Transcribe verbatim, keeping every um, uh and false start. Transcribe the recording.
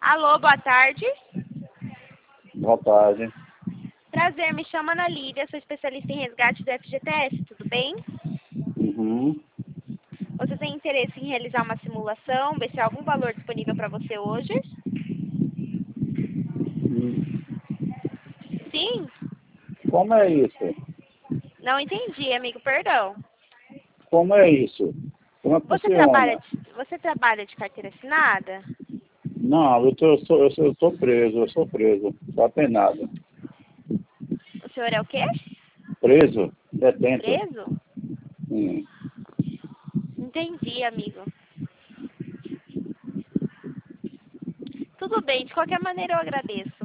Alô, boa tarde. Boa tarde. Prazer, me chamo Ana Lídia, sou especialista em resgate do F G T S, tudo bem? Uhum. Você tem interesse em realizar uma simulação, ver se há algum valor disponível para você hoje? Hum. Sim? Como é isso? Não entendi, amigo, perdão. Como é isso? Como é que Você trabalha funciona? de, você trabalha de carteira assinada? Não, eu tô, eu sou, eu sou, eu tô preso, eu sou preso, só tem nada. O senhor é o quê? Preso? Detento. Preso? Hum. Entendi, amigo. Tudo bem, de qualquer maneira eu agradeço.